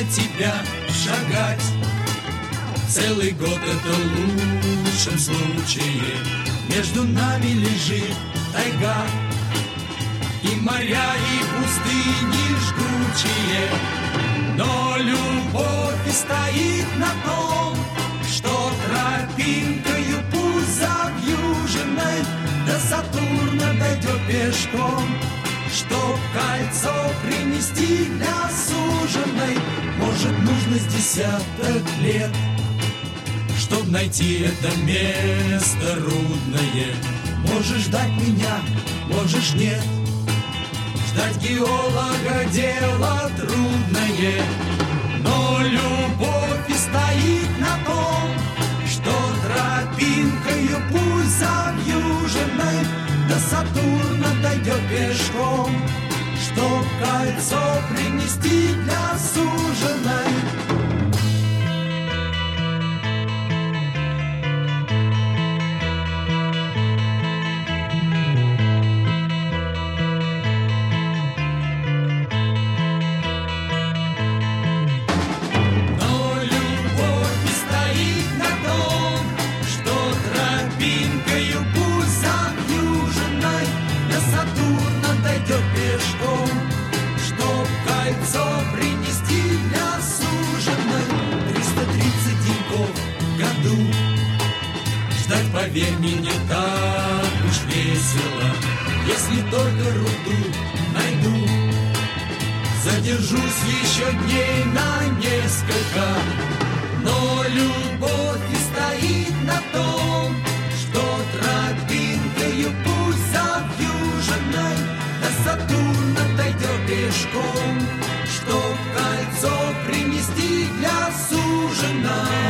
тебя шагать. Целый год это в лучшем случае. Между нами лежит тайга, и моря, и пустыни жгучие. Но любовь и стоит на том, что тропинкою пусть завьюженной до Сатурна дойдет пешком. Чтоб кольцо принести для суженой, может, нужно с десяток лет. Чтоб найти это место рудное, можешь ждать меня, можешь нет. Ждать геолога дело трудное, но любовь и стоит на том, что тропинкою пусть завьюженной до Сатурна дойдет пешком. Чтоб кольцо принести для суженой. Поверь мне, не так уж весело, если только руду найду. Задержусь еще дней на несколько, но любовь и стоит на том, что тропинкою пусть завьюженной до Сатурна дойдет пешком. Чтоб кольцо принести для суженой.